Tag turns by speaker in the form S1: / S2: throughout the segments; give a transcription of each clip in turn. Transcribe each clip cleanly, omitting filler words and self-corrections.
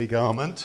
S1: Garment.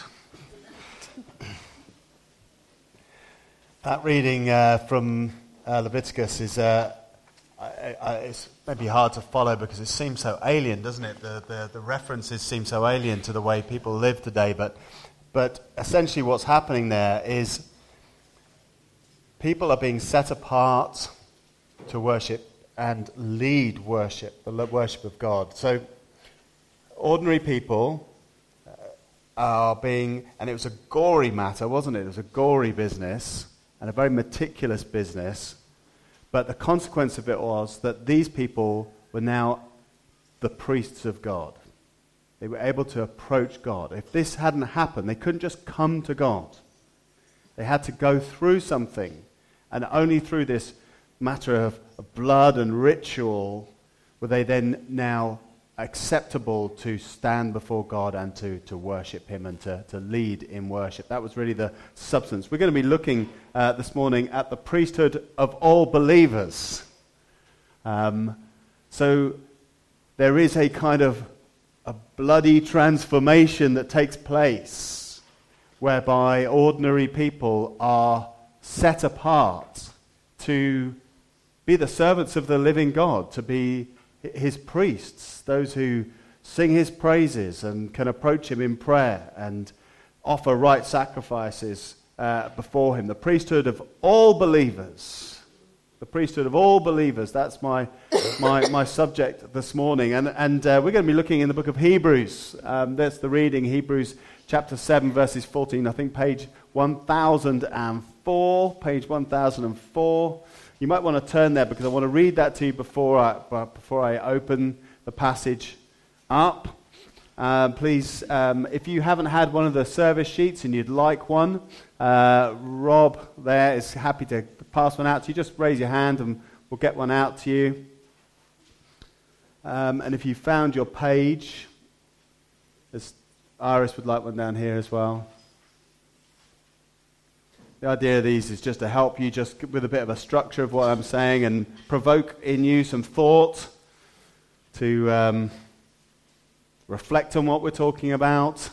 S1: That reading from Leviticus is it's maybe hard to follow because it seems so alien, doesn't it? The references seem so alien to the way people live today. But essentially what's happening there is people are being set apart to worship and lead worship, the worship of God. So ordinary people are being, and it was a gory matter, wasn't it? It was a gory business and a very meticulous business. But the consequence of it was that these people were now the priests of God. They were able to approach God. If this hadn't happened, they couldn't just come to God. They had to go through something. And only through this matter of blood and ritual were they then now acceptable to stand before God and to worship Him and to lead in worship. That was really the substance. We're going to be looking this morning at the priesthood of all believers. So there is a kind of a bloody transformation that takes place whereby ordinary people are set apart to be the servants of the living God, to be His priests, those who sing His praises and can approach Him in prayer and offer right sacrifices before Him. The priesthood of all believers. The priesthood of all believers. That's my subject this morning. And we're going to be looking in the book of Hebrews. That's the reading, Hebrews chapter 7, verses 14. I think page 1004. Page 1004. You might want to turn there because I want to read that to you before I open the passage up. Please, if you haven't had one of the service sheets and you'd like one, Rob there is happy to pass one out to you. Just raise your hand and we'll get one out to you. And if you found your page, Iris would like one down here as well. The idea of these is just to help you just with a bit of a structure of what I'm saying and provoke in you some thought to reflect on what we're talking about.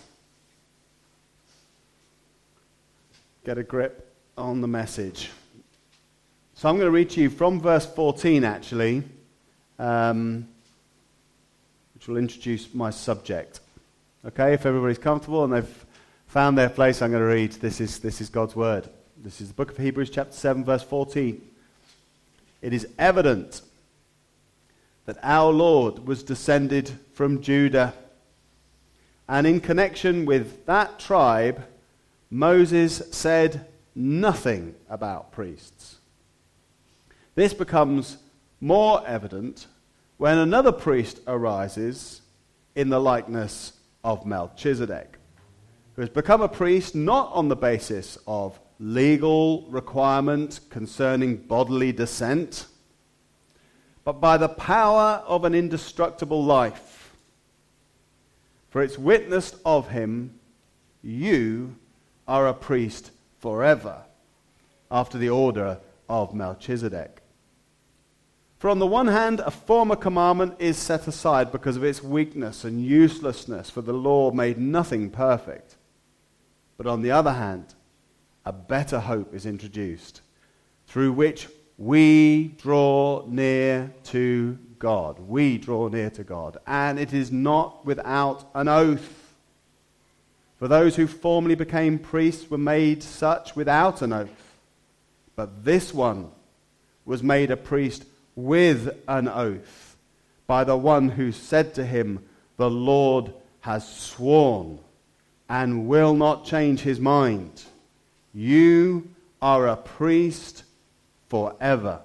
S1: Get a grip on the message. So I'm going to read to you from verse 14 actually, which will introduce my subject. Okay, if everybody's comfortable and they've found their place, I'm going to read. This is God's word. This is the book of Hebrews chapter 7 verse 14. It is evident that our Lord was descended from Judah. And in connection with that tribe, Moses said nothing about priests. This becomes more evident when another priest arises in the likeness of Melchizedek, who has become a priest not on the basis of legal requirement concerning bodily descent, but by the power of an indestructible life. For it's witnessed of him, you are a priest forever, after the order of Melchizedek. For on the one hand, a former commandment is set aside because of its weakness and uselessness, for the law made nothing perfect. But on the other hand, a better hope is introduced, through which we draw near to God. We draw near to God. And it is not without an oath. For those who formerly became priests were made such without an oath. But this one was made a priest with an oath, by the one who said to him, "The Lord has sworn and will not change his mind. You are a priest forever."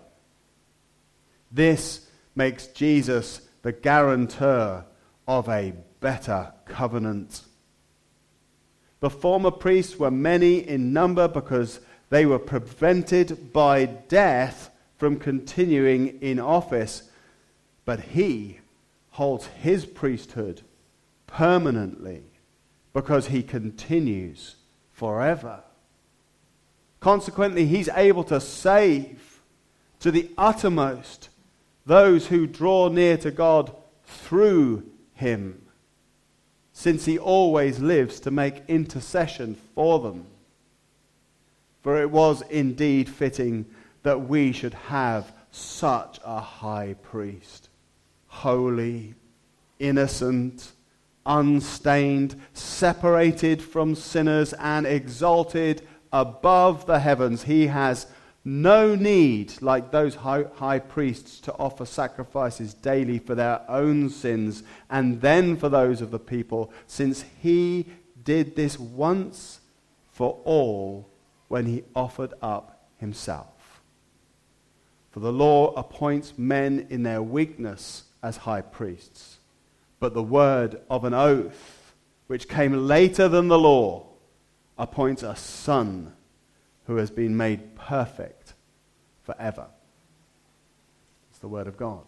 S1: This makes Jesus the guarantor of a better covenant. The former priests were many in number because they were prevented by death from continuing in office, but he holds his priesthood permanently because he continues forever. Consequently, he's able to save to the uttermost those who draw near to God through him, since he always lives to make intercession for them. For it was indeed fitting that we should have such a high priest, holy, innocent, unstained, separated from sinners, and exalted above the heavens. He has no need, like those high priests, to offer sacrifices daily for their own sins and then for those of the people, since he did this once for all when he offered up himself. For the law appoints men in their weakness as high priests, but the word of an oath, which came later than the law, appoints a son who has been made perfect forever. It's the word of God.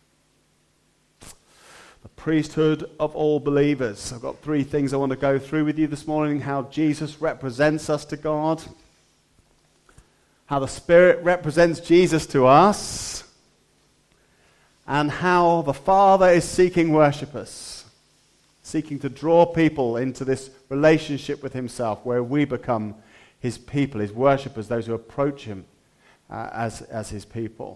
S1: The priesthood of all believers. I've got 3 things I want to go through with you this morning. How Jesus represents us to God. How the Spirit represents Jesus to us. And how the Father is seeking worshippers. Seeking to draw people into this relationship with himself, where we become his people, his worshippers, those who approach him as his people.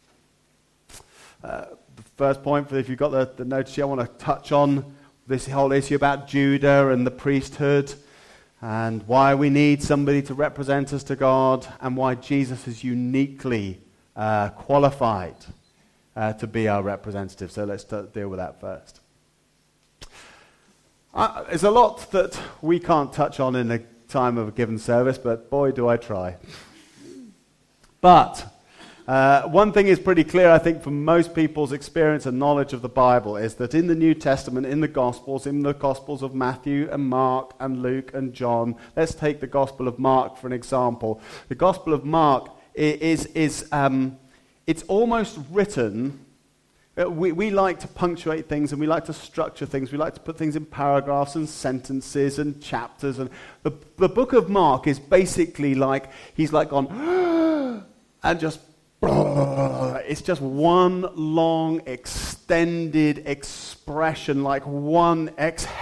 S1: The first point, if you've got the notice here, I want to touch on this whole issue about Judah and the priesthood, and why we need somebody to represent us to God, and why Jesus is uniquely qualified to be our representative. So let's deal with that first. There's a lot that we can't touch on in a time of a given service, but boy, do I try. But one thing is pretty clear, I think, from most people's experience and knowledge of the Bible, is that in the New Testament, in the Gospels of Matthew and Mark and Luke and John, let's take the Gospel of Mark for an example. The Gospel of Mark is it's almost written. We like to punctuate things, and we like to structure things. We like to put things in paragraphs and sentences and chapters. And the book of Mark is basically like, he's like gone, and just, it's just one long extended expression, like one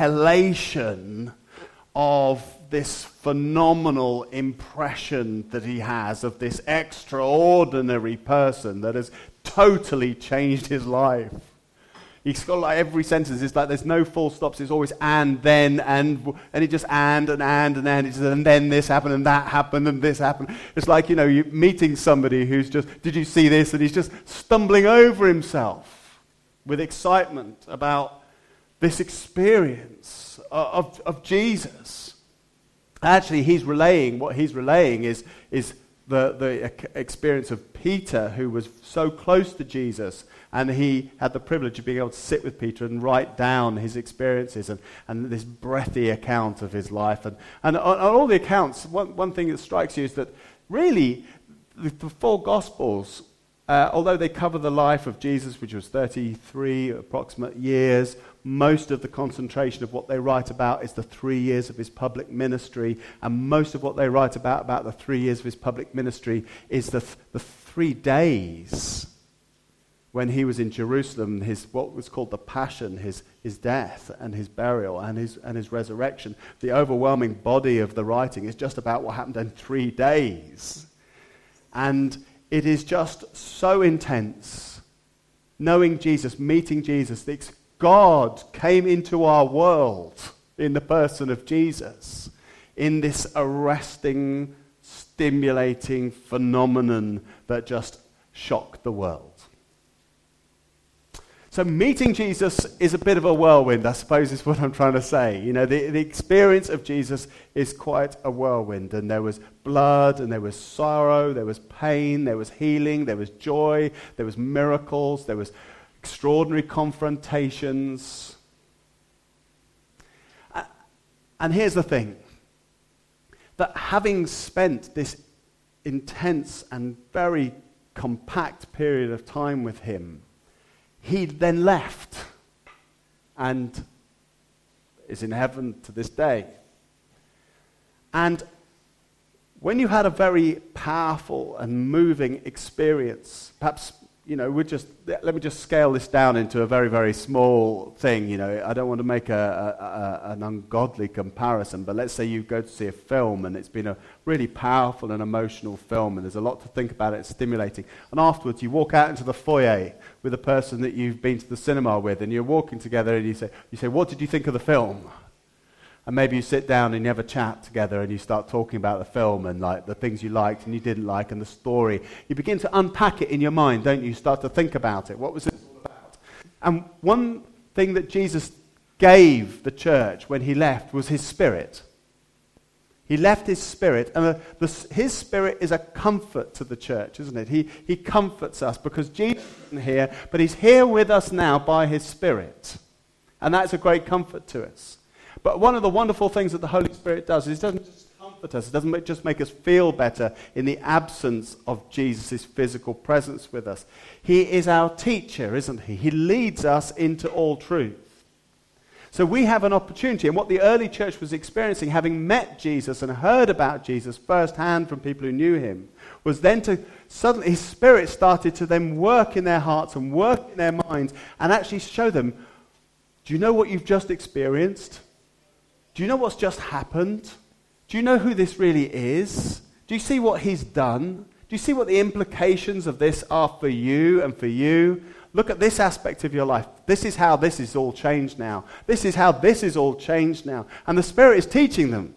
S1: exhalation of this phenomenal impression that he has of this extraordinary person that has totally changed his life. He's got like every sentence, it's like there's no full stops, it's always and then and it just and it's and then this happened and that happened and this happened. It's like, you're meeting somebody who's just, did you see this? And he's just stumbling over himself with excitement about this experience of Jesus. Actually, what he's relaying is the experience of Peter, who was so close to Jesus, and he had the privilege of being able to sit with Peter and write down his experiences and this breathy account of his life. And on all the accounts, one thing that strikes you is that really the 4 Gospels, although they cover the life of Jesus, which was 33 approximate years, most of the concentration of what they write about is the 3 years of his public ministry, and most of what they write about the 3 years of his public ministry is the 3 days when he was in Jerusalem, what was called the Passion, his death and his burial and his resurrection. The overwhelming body of the writing is just about what happened in 3 days. And it is just so intense, knowing Jesus, meeting Jesus. God came into our world in the person of Jesus, in this arresting, stimulating phenomenon that just shocked the world. So meeting Jesus is a bit of a whirlwind, I suppose is what I'm trying to say. The experience of Jesus is quite a whirlwind. And there was blood, and there was sorrow, there was pain, there was healing, there was joy, there was miracles, there was extraordinary confrontations. And here's the thing, that having spent this intense and very compact period of time with him, he then left and is in heaven to this day. And when you had a very powerful and moving experience, perhaps let me just scale this down into a very, very small thing. I don't want to make an ungodly comparison, but let's say you go to see a film and it's been a really powerful and emotional film and there's a lot to think about, it's stimulating. And afterwards you walk out into the foyer with a person that you've been to the cinema with and you're walking together and you say, what did you think of the film? And maybe you sit down and you have a chat together and you start talking about the film and like the things you liked and you didn't like and the story. You begin to unpack it in your mind, don't you? You start to think about it. What was it all about? And one thing that Jesus gave the church when he left was his Spirit. He left his Spirit, and his Spirit is a comfort to the church, isn't it? He comforts us because Jesus isn't here, but he's here with us now by his Spirit. And that's a great comfort to us. But one of the wonderful things that the Holy Spirit does is it doesn't just comfort us, it doesn't just make us feel better in the absence of Jesus' physical presence with us. He is our teacher, isn't he? He leads us into all truth. So we have an opportunity, and what the early church was experiencing, having met Jesus and heard about Jesus firsthand from people who knew him, was then to suddenly, his Spirit started to then work in their hearts and work in their minds and actually show them, do you know what you've just experienced? Do you know what's just happened? Do you know who this really is? Do you see what he's done? Do you see what the implications of this are for you and for you? Look at this aspect of your life. This is how this is all changed now. This is how this is all changed now. And the Spirit is teaching them.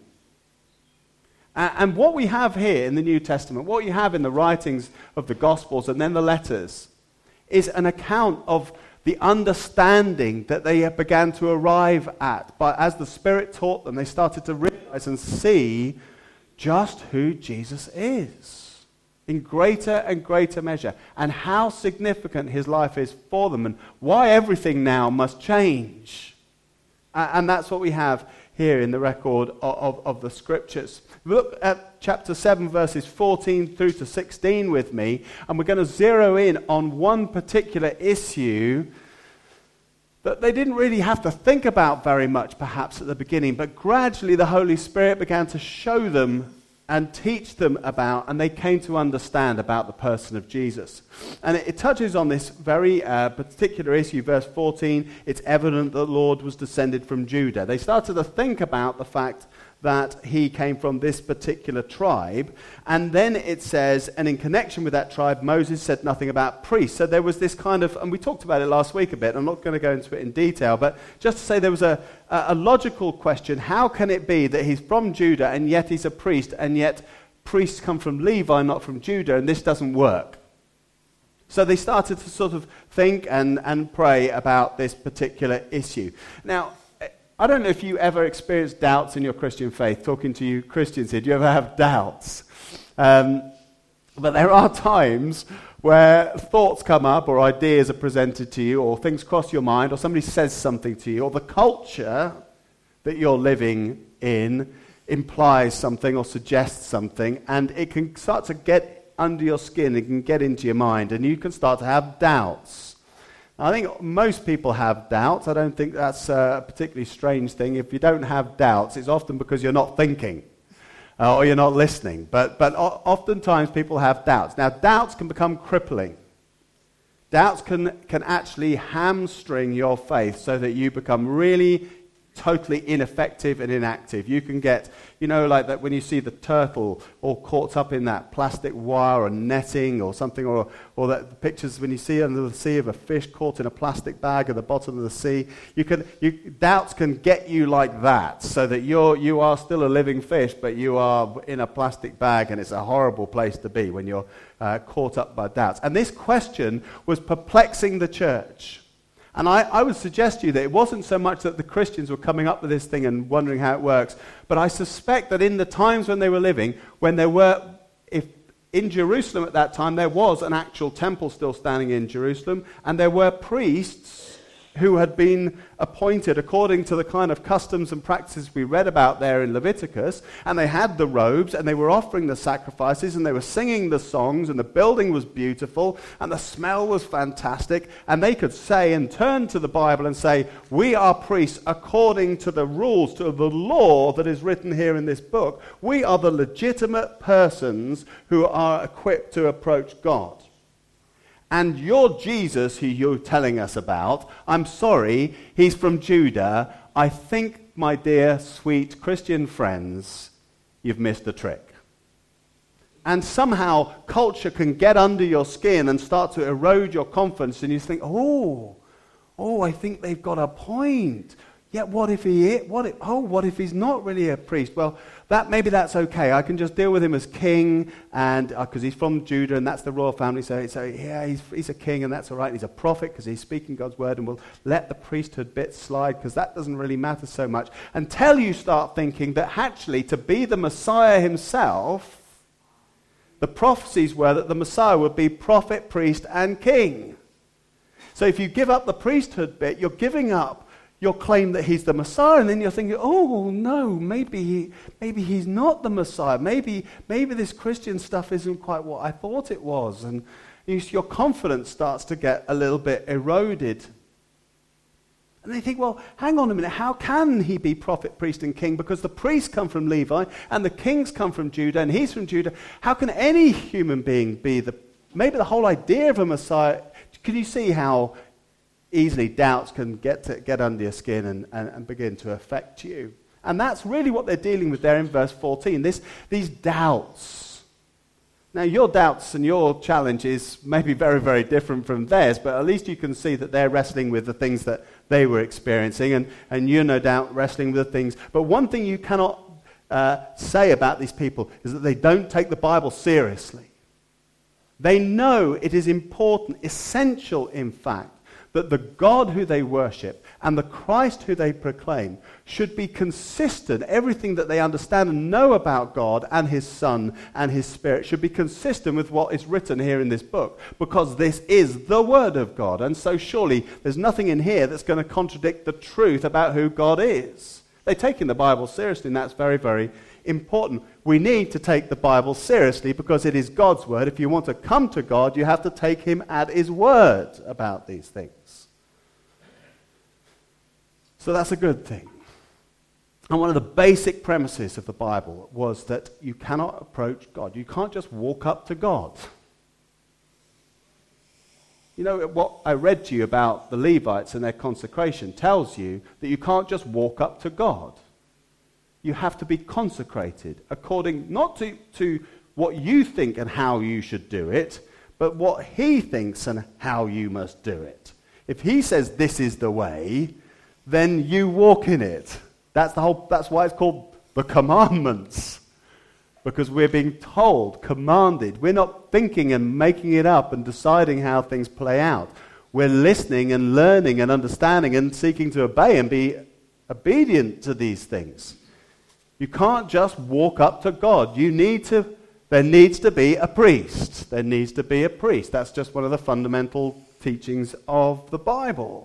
S1: And what we have here in the New Testament, what you have in the writings of the Gospels and then the letters, is an account of the understanding that they began to arrive at. But as the Spirit taught them, they started to realize and see just who Jesus is in greater and greater measure, and how significant his life is for them, and why everything now must change. And that's what we have here in the record of the Scriptures. Look at chapter 7, verses 14 through to 16 with me, and we're going to zero in on one particular issue that they didn't really have to think about very much perhaps at the beginning, but gradually the Holy Spirit began to show them and teach them about, and they came to understand about the person of Jesus. And it touches on this very particular issue, verse 14, it's evident that the Lord was descended from Judah. They started to think about the fact that he came from this particular tribe, and then it says, and in connection with that tribe, Moses said nothing about priests. So there was this kind of, and we talked about it last week a bit, I'm not going to go into it in detail, but just to say there was a logical question, how can it be that he's from Judah and yet he's a priest, and yet priests come from Levi, not from Judah, and this doesn't work? So they started to sort of think and pray about this particular issue. Now, I don't know if you ever experienced doubts in your Christian faith. Talking to you Christians here, do you ever have doubts? But there are times where thoughts come up or ideas are presented to you or things cross your mind or somebody says something to you or the culture that you're living in implies something or suggests something, and it can start to get under your skin, it can get into your mind, and you can start to have doubts. I think most people have doubts. I don't think that's a particularly strange thing. If you don't have doubts, it's often because you're not thinking or you're not listening. But oftentimes people have doubts. Now, doubts can become crippling. Doubts can actually hamstring your faith so that you become really totally ineffective and inactive. You can get, like that when you see the turtle all caught up in that plastic wire or netting or something, or that the pictures when you see under the sea of a fish caught in a plastic bag at the bottom of the sea. Doubts can get you like that, so that you are still a living fish, but you are in a plastic bag, and it's a horrible place to be when you're caught up by doubts. And this question was perplexing the church. And I would suggest to you that it wasn't so much that the Christians were coming up with this thing and wondering how it works, but I suspect that in the times when they were living, if in Jerusalem at that time, there was an actual temple still standing in Jerusalem, and there were priests who had been appointed according to the kind of customs and practices we read about there in Leviticus, and they had the robes, and they were offering the sacrifices, and they were singing the songs, and the building was beautiful, and the smell was fantastic, and they could say and turn to the Bible and say, we are priests according to the rules, to the law that is written here in this book. We are the legitimate persons who are equipped to approach God. And your Jesus, who you're telling us about, I'm sorry, he's from Judah. I think, my dear, sweet Christian friends, you've missed the trick. And somehow culture can get under your skin and start to erode your confidence, and you think, oh, I think they've got a point. Yeah, what if he's not really a priest? Well, maybe that's okay. I can just deal with him as king, and because he's from Judah and that's the royal family. So yeah, he's a king and that's all right. He's a prophet because he's speaking God's word, and we'll let the priesthood bit slide because that doesn't really matter so much. Until you start thinking that actually to be the Messiah himself, the prophecies were that the Messiah would be prophet, priest, and king. So if you give up the priesthood bit, you're giving up your claim that he's the Messiah, and then you're thinking, oh no, maybe he's not the Messiah. Maybe this Christian stuff isn't quite what I thought it was, and your confidence starts to get a little bit eroded. And they think, well, hang on a minute, how can he be prophet, priest, and king? Because the priests come from Levi, and the kings come from Judah, and he's from Judah. How can any human being be maybe the whole idea of a Messiah? Can you see how easily doubts can get under your skin and begin to affect you? And that's really what they're dealing with there in verse 14, these doubts. Now, your doubts and your challenges may be very, very different from theirs, but at least you can see that they're wrestling with the things that they were experiencing, and you're no doubt wrestling with the things. But one thing you cannot say about these people is that they don't take the Bible seriously. They know it is important, essential, in fact, that the God who they worship and the Christ who they proclaim should be consistent. Everything that they understand and know about God and his Son and his Spirit should be consistent with what is written here in this book, because this is the Word of God. And so surely there's nothing in here that's going to contradict the truth about who God is. They're taking the Bible seriously, and that's very, very important. We need to take the Bible seriously because it is God's Word. If you want to come to God, you have to take him at his word about these things. So that's a good thing. And one of the basic premises of the Bible was that you cannot approach God. You can't just walk up to God. You know, what I read to you about the Levites and their consecration tells you that you can't just walk up to God. You have to be consecrated according not to what you think and how you should do it, but what he thinks and how you must do it. If he says this is the way, then you walk in it. That's why it's called the commandments. Because we're being told, commanded. We're not thinking and making it up and deciding how things play out. We're listening and learning and understanding and seeking to obey and be obedient to these things. You can't just walk up to God. There needs to be a priest. There needs to be a priest. That's just one of the fundamental teachings of the Bible.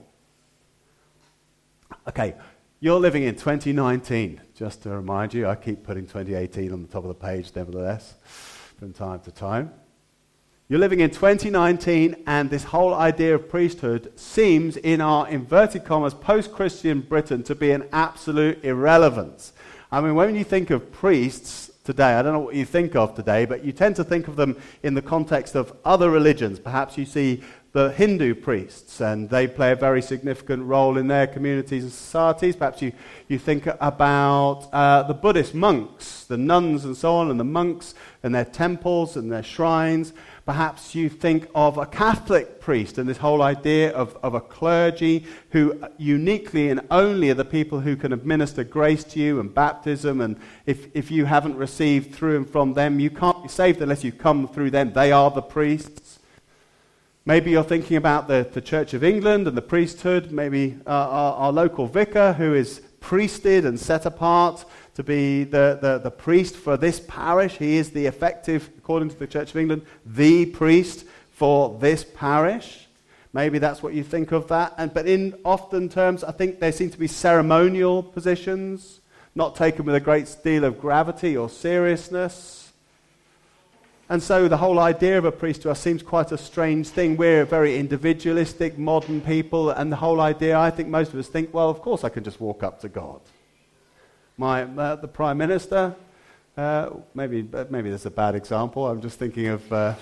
S1: Okay, you're living in 2019. Just to remind you, I keep putting 2018 on the top of the page nevertheless, from time to time. You're living in 2019, and this whole idea of priesthood seems, in our inverted commas, post-Christian Britain, to be an absolute irrelevance. I mean, when you think of priests today, I don't know what you think of today, but you tend to think of them in the context of other religions. Perhaps you see the Hindu priests, and they play a very significant role in their communities and societies. Perhaps you think about the Buddhist monks, the nuns and so on, and the monks and their temples and their shrines. Perhaps you think of a Catholic priest and this whole idea of a clergy who uniquely and only are the people who can administer grace to you and baptism, and if you haven't received through and from them, you can't be saved unless you come through them. They are the priests. Maybe you're thinking about the Church of England and the priesthood, maybe our local vicar who is priested and set apart to be the priest for this parish. He is the effective, according to the Church of England, the priest for this parish. Maybe that's what you think of that. But in often terms, I think there seem to be ceremonial positions, not taken with a great deal of gravity or seriousness. And so the whole idea of a priest to us seems quite a strange thing. We're very individualistic, modern people, and the whole idea, I think most of us think, well, of course I can just walk up to God. The Prime Minister, maybe that's a bad example. I'm just thinking of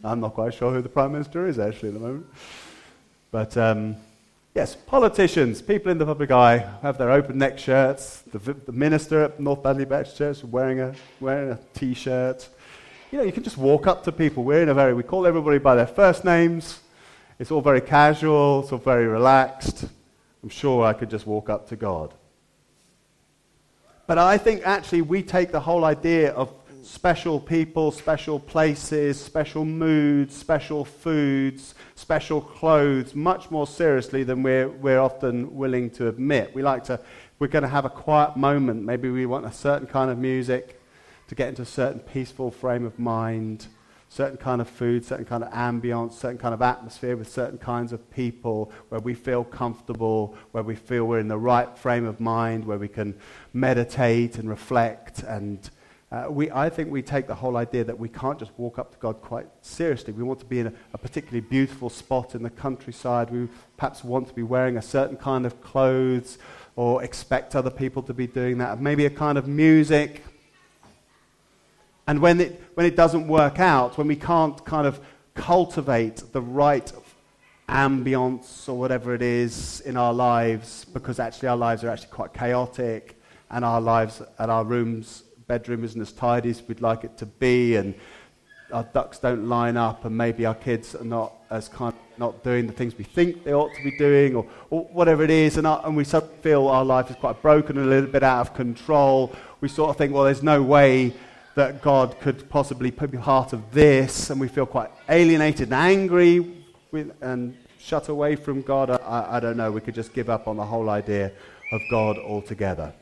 S1: I'm not quite sure who the Prime Minister is actually at the moment. But yes, politicians, people in the public eye have their open neck shirts. The minister at North Badley Baptist Church wearing a T-shirt. You can just walk up to people. We call everybody by their first names. It's all very casual. It's all very relaxed. I'm sure I could just walk up to God. But I think actually we take the whole idea of special people, special places, special moods, special foods, special clothes much more seriously than we're often willing to admit. We're going to have a quiet moment. Maybe we want a certain kind of music to get into a certain peaceful frame of mind, certain kind of food, certain kind of ambience, certain kind of atmosphere with certain kinds of people where we feel comfortable, where we feel we're in the right frame of mind, where we can meditate and reflect. And I think we take the whole idea that we can't just walk up to God quite seriously. We want to be in a particularly beautiful spot in the countryside. We perhaps want to be wearing a certain kind of clothes or expect other people to be doing that. Maybe a kind of music. And when it doesn't work out, when we can't kind of cultivate the right ambience or whatever it is in our lives, because actually our lives are actually quite chaotic, and our lives and our bedroom isn't as tidy as we'd like it to be, and our ducks don't line up, and maybe our kids are not doing the things we think they ought to be doing, or whatever it is, and we suddenly feel our life is quite broken and a little bit out of control. We sort of think, well, there's no way that God could possibly be part of this, and we feel quite alienated and angry and shut away from God. I don't know, we could just give up on the whole idea of God altogether.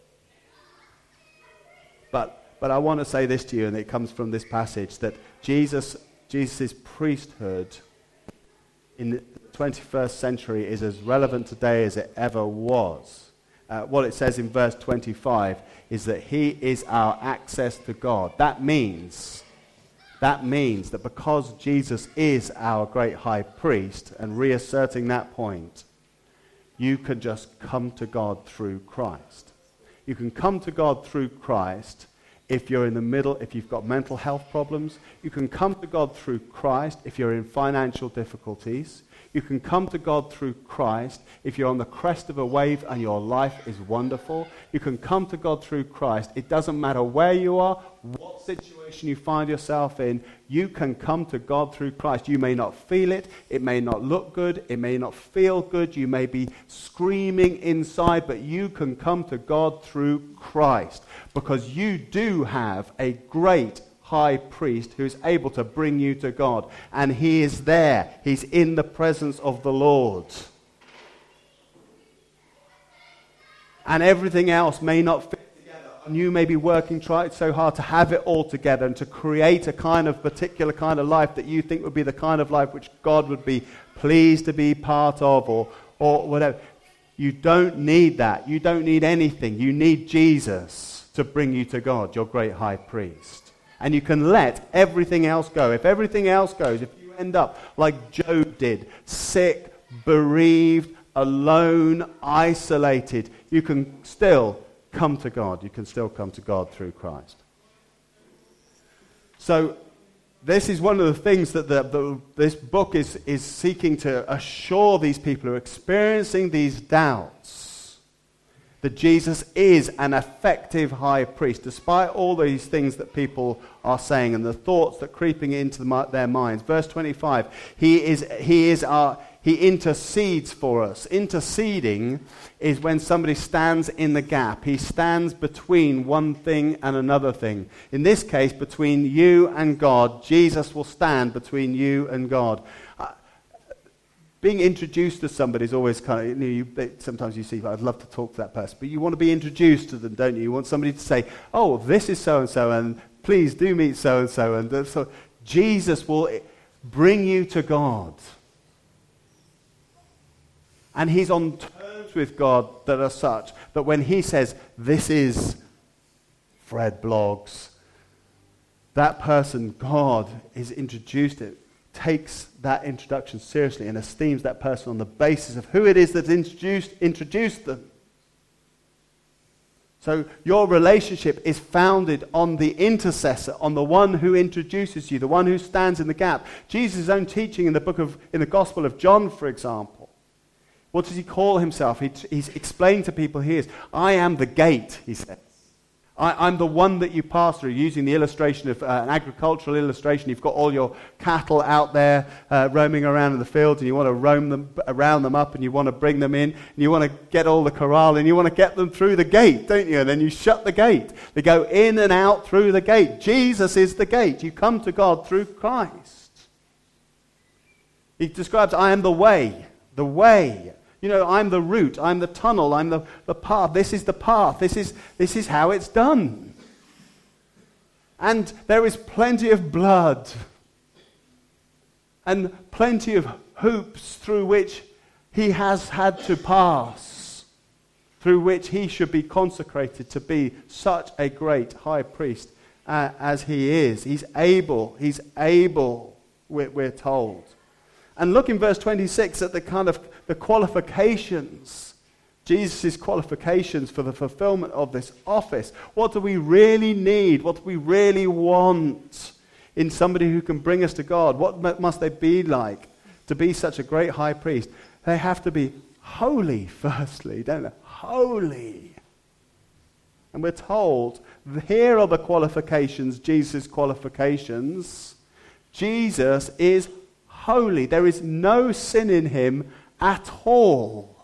S1: But I want to say this to you, and it comes from this passage, that Jesus' priesthood in the 21st century is as relevant today as it ever was. What it says in verse 25 is that he is our access to God. That means that because Jesus is our great high priest, and reasserting that point, you can just come to God through Christ. You can come to God through Christ if you're in the middle, if you've got mental health problems. You can come to God through Christ if you're in financial difficulties. You can come to God through Christ if you're on the crest of a wave and your life is wonderful. You can come to God through Christ. It doesn't matter where you are, what situation you find yourself in, you can come to God through Christ. You may not feel it, it may not look good, it may not feel good, you may be screaming inside, but you can come to God through Christ, because you do have a great high priest who is able to bring you to God. And he is there. He's in the presence of the Lord. And everything else may not fit together. And you may be trying so hard to have it all together and to create a kind of particular kind of life that you think would be the kind of life which God would be pleased to be part of, or whatever. You don't need that. You don't need anything. You need Jesus to bring you to God, your great high priest. And you can let everything else go. If everything else goes, if you end up like Job did, sick, bereaved, alone, isolated, you can still come to God. You can still come to God through Christ. So this is one of the things that this book is seeking to assure these people who are experiencing these doubts, that Jesus is an effective high priest, despite all these things that people are saying and the thoughts that are creeping into their minds. Verse 25, he intercedes for us. Interceding is when somebody stands in the gap. He stands between one thing and another thing. In this case, between you and God. Jesus will stand between you and God. Being introduced to somebody is always kind of, sometimes you see, I'd love to talk to that person, but you want to be introduced to them, don't you? You want somebody to say, oh, this is so-and-so, and please do meet so-and-so. And so Jesus will bring you to God. And he's on terms with God that are such that when he says, this is Fred Bloggs, that person, God, is introduced it. Takes that introduction seriously and esteems that person on the basis of who it is that introduced them. So your relationship is founded on the intercessor, on the one who introduces you, the one who stands in the gap. Jesus' own teaching in the Gospel of John, for example. What does he call himself? He's explained to people he is. I am the gate, he says. I'm the one that you pass through, using the illustration of an agricultural illustration. You've got all your cattle out there roaming around in the fields, and you want to round them up, and you want to bring them in, and you want to get all the corral, and you want to get them through the gate, don't you? And then you shut the gate. They go in and out through the gate. Jesus is the gate. You come to God through Christ. He describes, I am the way, the way. You know, I'm the route, I'm the tunnel, I'm the path. This is the path. This is how it's done. And there is plenty of blood and plenty of hoops through which he has had to pass, through which he should be consecrated to be such a great high priest as he is. He's able, we're told. And look in verse 26 at the qualifications, Jesus' qualifications for the fulfillment of this office. What do we really need? What do we really want in somebody who can bring us to God? What must they be like to be such a great high priest? They have to be holy, firstly, don't they? Holy. And we're told, here are the qualifications, Jesus' qualifications. Jesus is holy. There is no sin in him at all.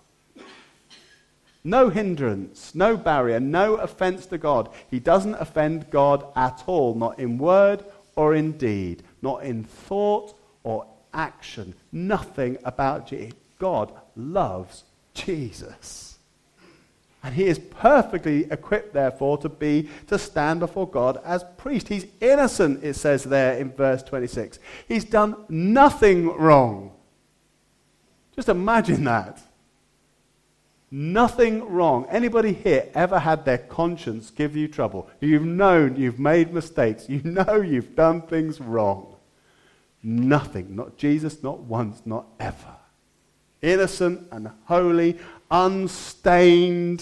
S1: No hindrance, no barrier, no offense to God. He doesn't offend God at all, not in word or in deed, not in thought or action. Nothing about Jesus. God loves Jesus. And he is perfectly equipped, therefore, to stand before God as priest. He's innocent, it says there in verse 26. He's done nothing wrong. Just imagine that. Nothing wrong. Anybody here ever had their conscience give you trouble? You've known you've made mistakes. You know you've done things wrong. Nothing. Not Jesus, not once, not ever. Innocent and holy, unstained.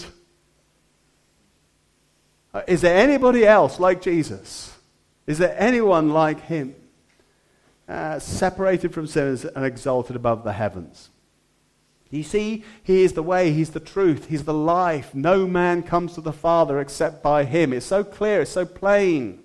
S1: Is there anybody else like Jesus? Is there anyone like him? Separated from sinners and exalted above the heavens. You see, he is the way, he's the truth, he's the life. No man comes to the Father except by him. It's so clear, it's so plain.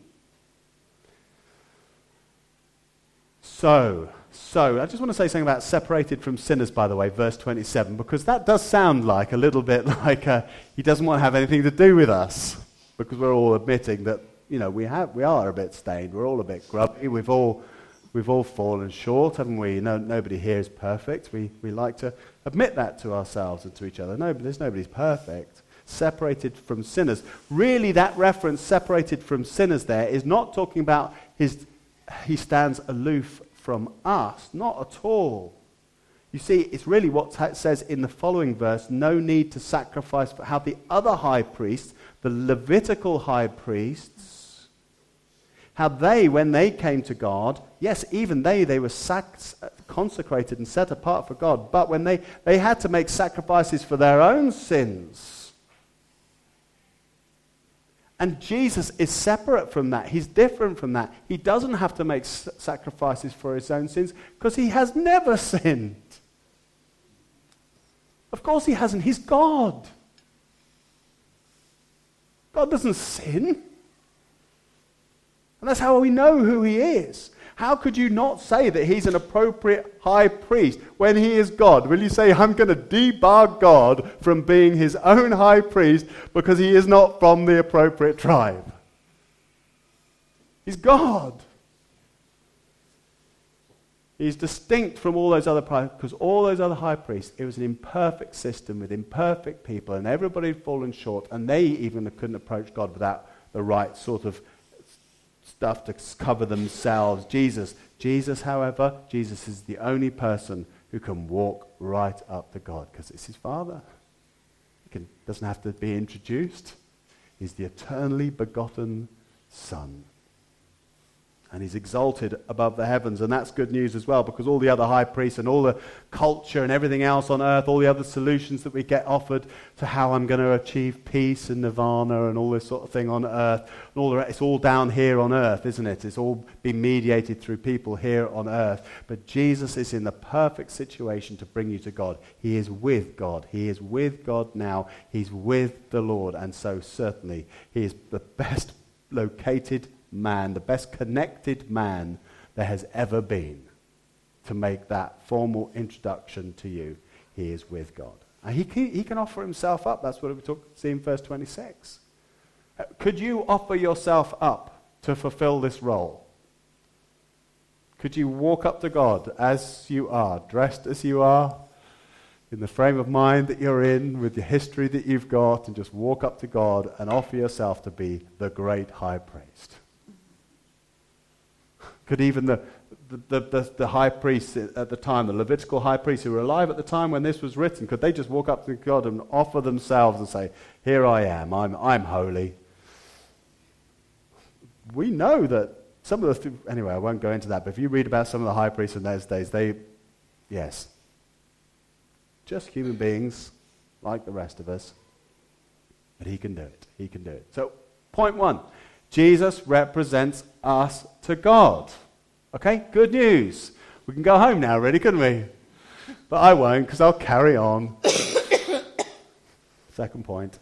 S1: So, I just want to say something about separated from sinners, by the way, verse 27, because that does sound like a little bit like he doesn't want to have anything to do with us, because we're all admitting that, you know, we are a bit stained, we're all a bit grubby, we've all fallen short, haven't we? Nobody here is perfect. We like to admit that to ourselves and to each other. Nobody's perfect. Separated from sinners. Really, that reference, separated from sinners there, is not talking about he stands aloof from us. Not at all. You see, it's really what it says in the following verse, no need to sacrifice for how the other high priests, the Levitical high priests, how they, when they came to God, yes, even they were consecrated and set apart for God, but when they had to make sacrifices for their own sins. And Jesus is separate from that. He's different from that. He doesn't have to make sacrifices for his own sins because he has never sinned. Of course he hasn't. He's God. God doesn't sin. And that's how we know who he is. How could you not say that he's an appropriate high priest when he is God? Will you say, I'm going to debar God from being his own high priest because he is not from the appropriate tribe? He's God. He's distinct from all those other because all those other high priests, it was an imperfect system with imperfect people, and everybody had fallen short, and they even couldn't approach God without the right sort of stuff to cover themselves. Jesus, however, Jesus is the only person who can walk right up to God because it's his Father. He doesn't have to be introduced. He's the eternally begotten Son. And he's exalted above the heavens. And that's good news as well, because all the other high priests and all the culture and everything else on earth, all the other solutions that we get offered to how I'm going to achieve peace and nirvana and all this sort of thing on earth, and all the rest, it's all down here on earth, isn't it? It's all been mediated through people here on earth. But Jesus is in the perfect situation to bring you to God. He is with God. He is with God now. He's with the Lord. And so certainly he is the best located man, the best connected man there has ever been to make that formal introduction to you. He is with God. And he can offer himself up. That's what we see in verse 26. Could you offer yourself up to fulfill this role? Could you walk up to God as you are, dressed as you are, in the frame of mind that you're in, with the history that you've got, and just walk up to God and offer yourself to be the great high priest? Could even the high priests at the time, the Levitical high priests who were alive at the time when this was written, could they just walk up to God and offer themselves and say, here I am, I'm holy? We know that some of the... Anyway, I won't go into that, but if you read about some of the high priests in those days, yes, just human beings like the rest of us. But he can do it. He can do it. So, point one. Jesus represents us to God. Okay, good news. We can go home now, really, couldn't we? But I won't, because I'll carry on. Second point.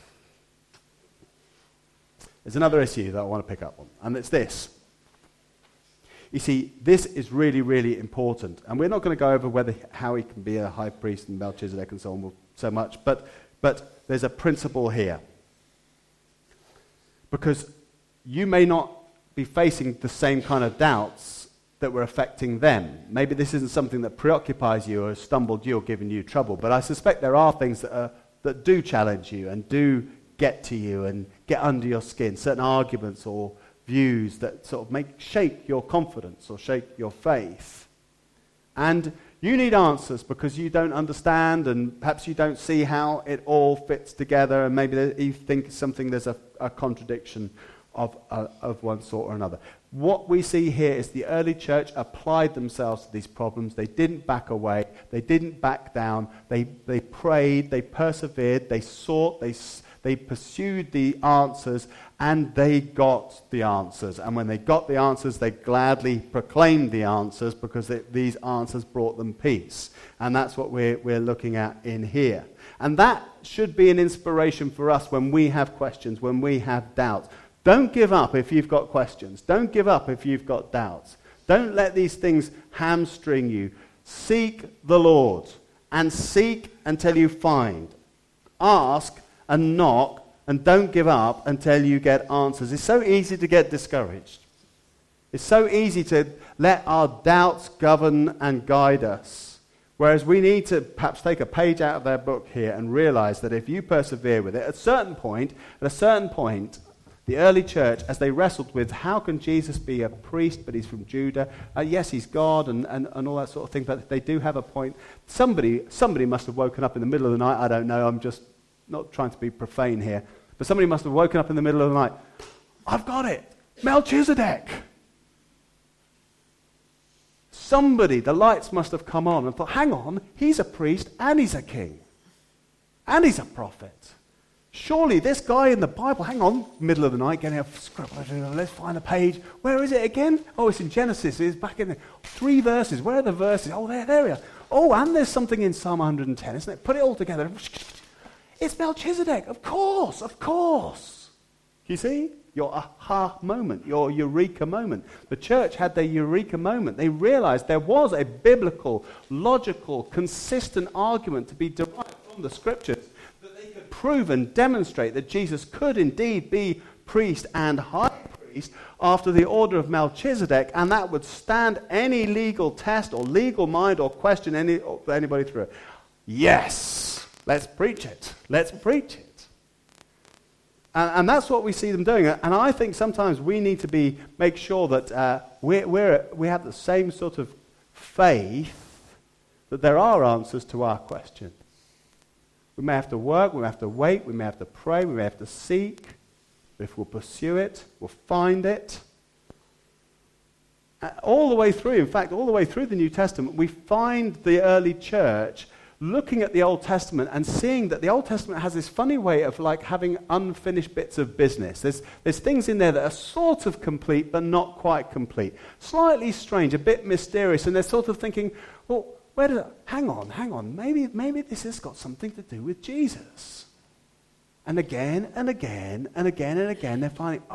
S1: There's another issue that I want to pick up on, and it's this. You see, this is really, really important. And we're not going to go over how he can be a high priest and Melchizedek and so on so much, but there's a principle here. Because you may not be facing the same kind of doubts that were affecting them. Maybe this isn't something that preoccupies you or has stumbled you or given you trouble, but I suspect there are things that do challenge you and do get to you and get under your skin, certain arguments or views that sort of shake your confidence or shake your faith. And you need answers because you don't understand and perhaps you don't see how it all fits together, and maybe you think there's a contradiction of one sort or another. What we see here is the early church applied themselves to these problems. They didn't back away. They didn't back down. They prayed. They persevered. They sought. They pursued the answers, and they got the answers. And when they got the answers, they gladly proclaimed the answers because these answers brought them peace. And that's what we're looking at in here. And that should be an inspiration for us when we have questions, when we have doubts. Don't give up if you've got questions. Don't give up if you've got doubts. Don't let these things hamstring you. Seek the Lord, and seek until you find. Ask and knock, and don't give up until you get answers. It's so easy to get discouraged. It's so easy to let our doubts govern and guide us. Whereas we need to perhaps take a page out of their book here and realize that if you persevere with it, at a certain point, the early church, as they wrestled with how can Jesus be a priest, but he's from Judah. Yes, he's God and all that sort of thing, but they do have a point. Somebody must have woken up in the middle of the night. I don't know. I'm just not trying to be profane here. But somebody must have woken up in the middle of the night. I've got it. Melchizedek. Somebody, the lights must have come on and thought, hang on, he's a priest and he's a king. And he's a prophet. Surely this guy in the Bible, hang on, middle of the night, getting a scribble, let's find a page. Where is it again? Oh, it's in Genesis. It's back in there. 3 verses. Where are the verses? Oh, there we are. Oh, and there's something in Psalm 110, isn't it? Put it all together. It's Melchizedek. Of course. You see? Your aha moment, your eureka moment. The church had their eureka moment. They realized there was a biblical, logical, consistent argument to be derived from the scriptures that they could prove and demonstrate that Jesus could indeed be priest and high priest after the order of Melchizedek, and that would stand any legal test or legal mind or question anybody through it. Yes, let's preach it. Let's preach it. And that's what we see them doing. And I think sometimes we need to make sure that we have the same sort of faith that there are answers to our questions. We may have to work, we may have to wait, we may have to pray, we may have to seek. But if we'll pursue it, we'll find it. All the way through, in fact, all the way through the New Testament, we find the early church looking at the Old Testament and seeing that the Old Testament has this funny way of like having unfinished bits of business. There's things in there that are sort of complete but not quite complete. Slightly strange, a bit mysterious, and they're sort of thinking, well, hang on, maybe this has got something to do with Jesus. And again and again and again and again they're finding,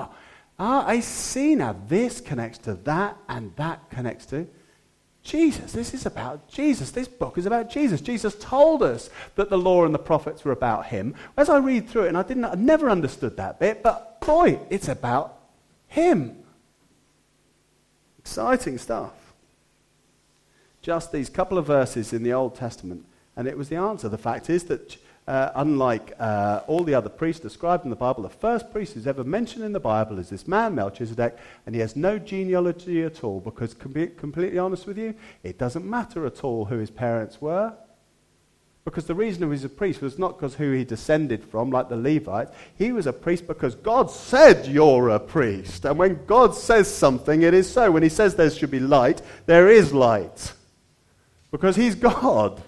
S1: I see now, this connects to that and that connects to Jesus. This is about Jesus. This book is about Jesus. Jesus told us that the law and the prophets were about him. As I read through it, and I never understood that bit, but boy, it's about him. Exciting stuff. Just these couple of verses in the Old Testament, and it was the answer. The fact is that unlike all the other priests described in the Bible, the first priest who's ever mentioned in the Bible is this man, Melchizedek, and he has no genealogy at all, because, to be completely honest with you, it doesn't matter at all who his parents were, because the reason he was a priest was not because who he descended from, like the Levites. He was a priest because God said you're a priest, and when God says something, it is so. When he says there should be light, there is light, because he's God.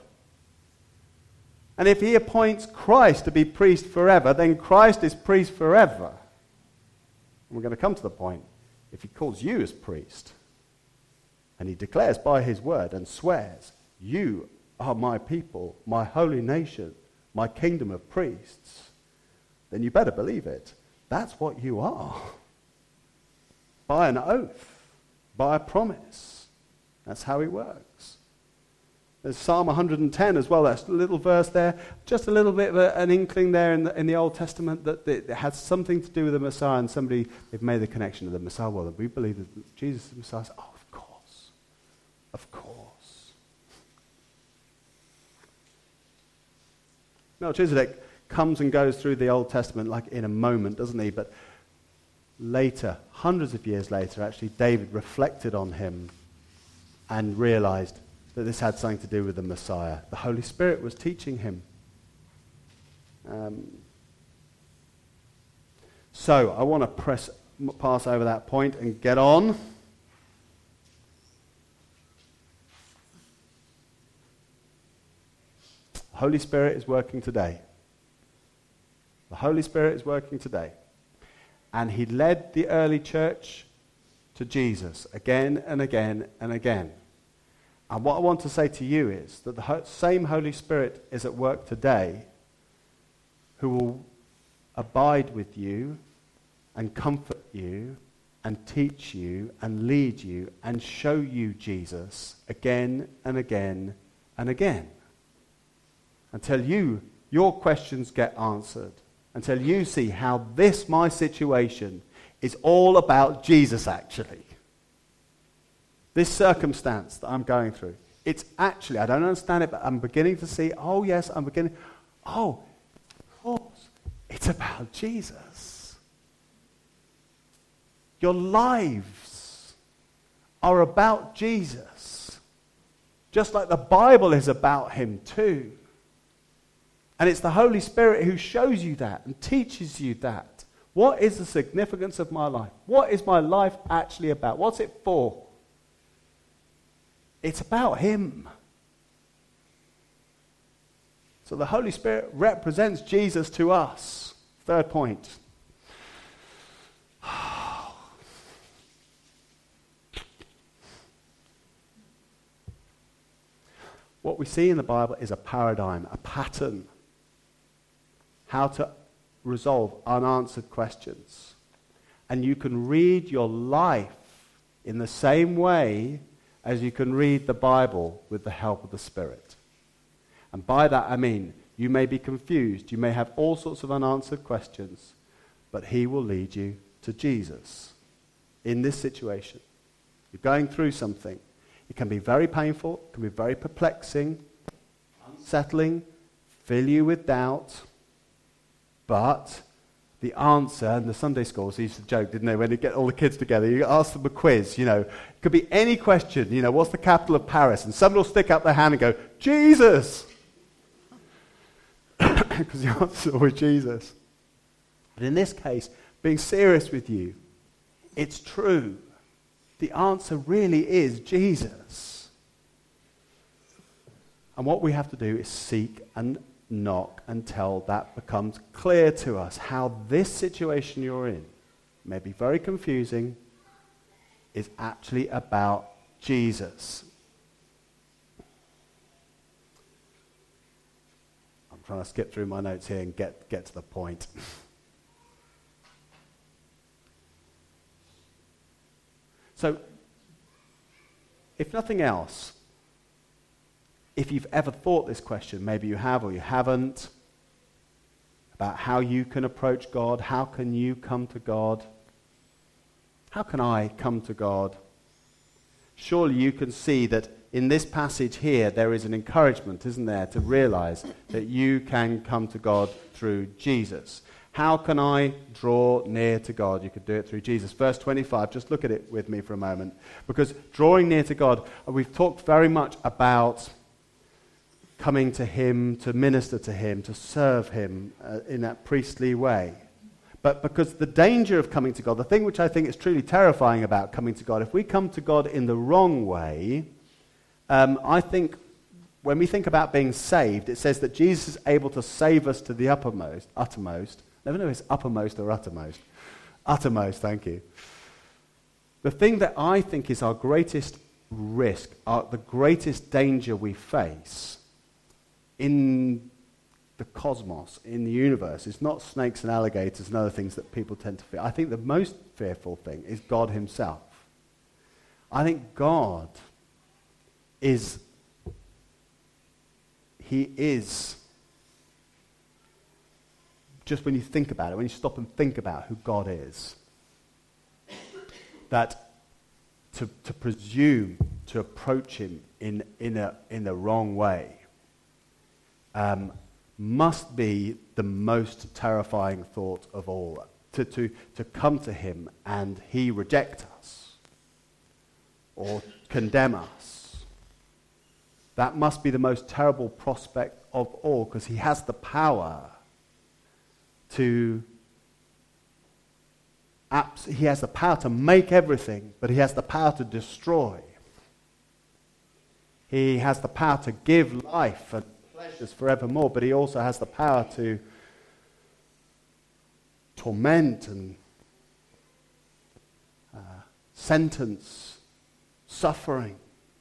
S1: And if he appoints Christ to be priest forever, then Christ is priest forever. And we're going to come to the point. If he calls you as priest, and he declares by his word and swears, you are my people, my holy nation, my kingdom of priests, then you better believe it. That's what you are. By an oath, by a promise. That's how he works. There's Psalm 110 as well. That's a little verse there. Just a little bit of an inkling there in the Old Testament that it has something to do with the Messiah, and they've made the connection to the Messiah. Well, we believe that Jesus is the Messiah. Oh, of course. Of course. Melchizedek comes and goes through the Old Testament like in a moment, doesn't he? But later, hundreds of years later, actually, David reflected on him and realized that this had something to do with the Messiah. The Holy Spirit was teaching him. So I want to pass over that point and get on. The Holy Spirit is working today. The Holy Spirit is working today. And he led the early church to Jesus again and again and again. And what I want to say to you is that the same Holy Spirit is at work today, who will abide with you and comfort you and teach you and lead you and show you Jesus again and again and again, until your questions get answered, until you see how this, my situation, is all about Jesus actually. This circumstance that I'm going through, it's actually, I don't understand it, but I'm beginning to see, of course, it's about Jesus. Your lives are about Jesus, just like the Bible is about him too. And it's the Holy Spirit who shows you that and teaches you that. What is the significance of my life? What is my life actually about? What's it for? It's about him. So the Holy Spirit represents Jesus to us. Third point. What we see in the Bible is a paradigm, a pattern. How to resolve unanswered questions. And you can read your life in the same way as you can read the Bible with the help of the Spirit. And by that I mean, you may be confused, you may have all sorts of unanswered questions, but he will lead you to Jesus in this situation. You're going through something. It can be very painful, it can be very perplexing, unsettling, fill you with doubt, but the answer, and the Sunday schools used to joke, didn't they, when you get all the kids together, you ask them a quiz, it could be any question, what's the capital of Paris? And somebody will stick up their hand and go, Jesus! Because the answer is always Jesus. But in this case, being serious with you, it's true. The answer really is Jesus. And what we have to do is seek and knock until that becomes clear to us how this situation you're in, may be very confusing, is actually about Jesus. I'm trying to skip through my notes here and get to the point. So, if nothing else, if you've ever thought this question, maybe you have or you haven't, about how you can approach God, how can you come to God, how can I come to God? Surely you can see that in this passage here there is an encouragement, isn't there, to realize that you can come to God through Jesus. How can I draw near to God? You could do it through Jesus. Verse 25, just look at it with me for a moment. Because drawing near to God, we've talked very much about coming to him, to minister to him, to serve him in that priestly way. But because the danger of coming to God, the thing which I think is truly terrifying about coming to God, if we come to God in the wrong way, I think when we think about being saved, it says that Jesus is able to save us to the uttermost. Never know if it's uppermost or uttermost. Uttermost, thank you. The thing that I think is our greatest risk, the greatest danger we face in the cosmos, in the universe, is not snakes and alligators and other things that people tend to fear. I think the most fearful thing is God himself. I think God is, he is, just when you think about it, when you stop and think about who God is, that to presume to approach him in the wrong way must be the most terrifying thought of all. To come to him and he reject us or condemn us. That must be the most terrible prospect of all, because he has the power to make everything, but he has the power to destroy. He has the power to give life and pleasures forevermore, but he also has the power to torment and sentence suffering.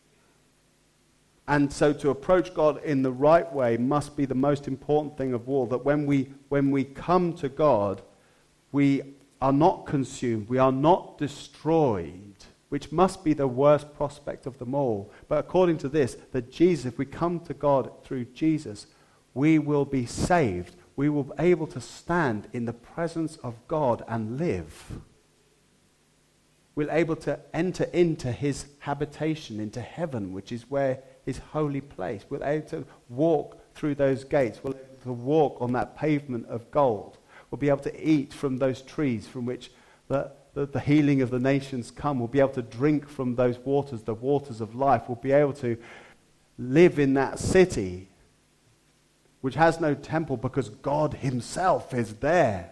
S1: And so to approach God in the right way must be the most important thing of all, that when we come to God, we are not consumed, we are not destroyed, which must be the worst prospect of them all. But according to this, that Jesus, if we come to God through Jesus, we will be saved. We will be able to stand in the presence of God and live. We're able to enter into his habitation, into heaven, which is where his holy place. We're able to walk through those gates. We're able to walk on that pavement of gold. We'll be able to eat from those trees from which the healing of the nations come. We'll be able to drink from those waters, the waters of life. We'll be able to live in that city which has no temple because God himself is there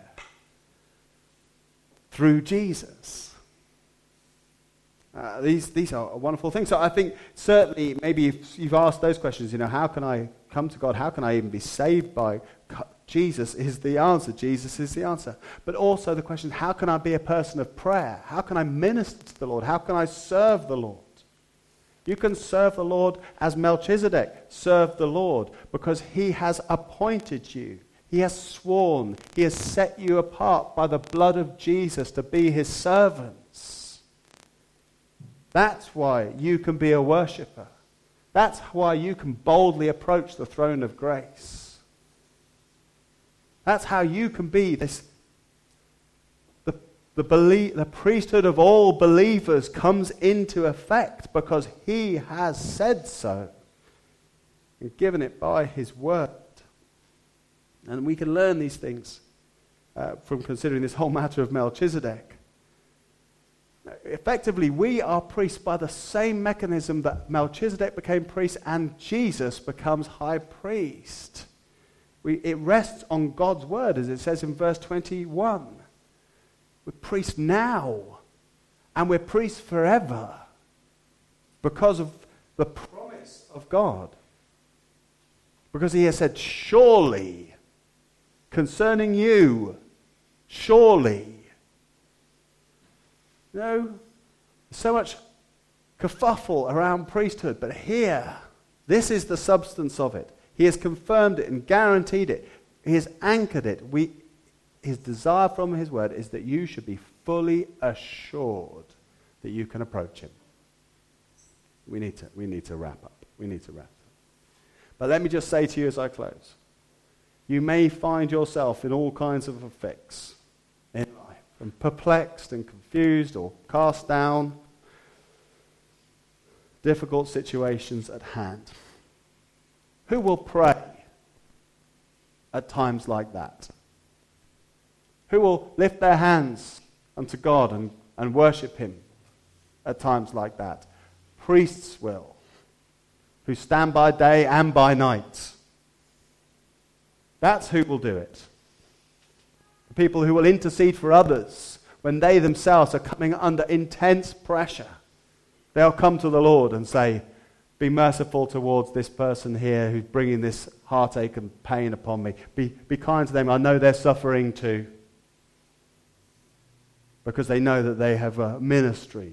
S1: through Jesus. These are wonderful things. So I think certainly maybe if you've asked those questions, how can I come to God? How can I even be saved by Jesus is the answer. Jesus is the answer. But also the question, how can I be a person of prayer? How can I minister to the Lord? How can I serve the Lord? You can serve the Lord as Melchizedek served the Lord, because he has appointed you. He has sworn. He has set you apart by the blood of Jesus to be his servants. That's why you can be a worshipper. That's why you can boldly approach the throne of grace. That's how you can be this. The priesthood of all believers comes into effect because he has said so and given it by his word. And we can learn these things from considering this whole matter of Melchizedek. Effectively, we are priests by the same mechanism that Melchizedek became priest and Jesus becomes high priest. It rests on God's word, as it says in verse 21. We're priests now And we're priests forever because of the promise of God. Because he has said, surely, concerning you, surely. You know, there's so much kerfuffle around priesthood, but here, this is the substance of it. He has confirmed it and guaranteed it. He has anchored it. His desire from his word is that you should be fully assured that you can approach him. We need to wrap up. We need to wrap up. But let me just say to you as I close, you may find yourself in all kinds of a fix in life, and perplexed and confused or cast down, difficult situations at hand. Who will pray at times like that? Who will lift their hands unto God and worship him at times like that? Priests will, who stand by day and by night. That's who will do it. The people who will intercede for others when they themselves are coming under intense pressure. They'll come to the Lord and say, be merciful towards this person here who's bringing this heartache and pain upon me. Be kind to them. I know they're suffering too. Because they know that they have a ministry.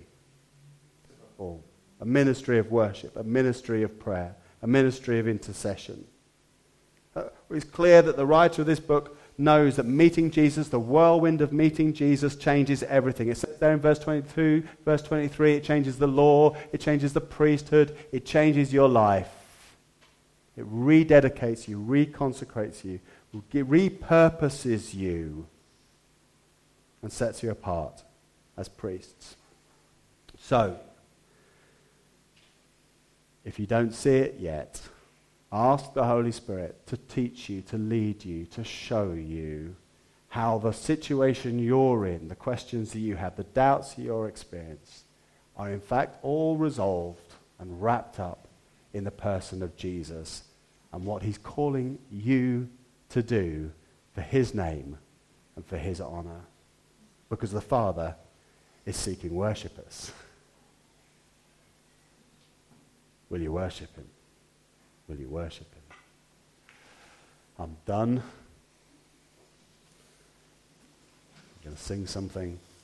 S1: A ministry of worship, a ministry of prayer, a ministry of intercession. It's clear that the writer of this book knows that meeting Jesus, the whirlwind of meeting Jesus, changes everything. It says there in verse 22, verse 23, it changes the law, it changes the priesthood, it changes your life. It rededicates you, reconsecrates you, repurposes you, and sets you apart as priests. So, if you don't see it yet, ask the Holy Spirit to teach you, to lead you, to show you how the situation you're in, the questions that you have, the doubts that you're experiencing, are in fact all resolved and wrapped up in the person of Jesus and what he's calling you to do for his name and for his honor. Because the Father is seeking worshippers. Will you worship him? Will you worship him? I'm done. I'm going to sing something.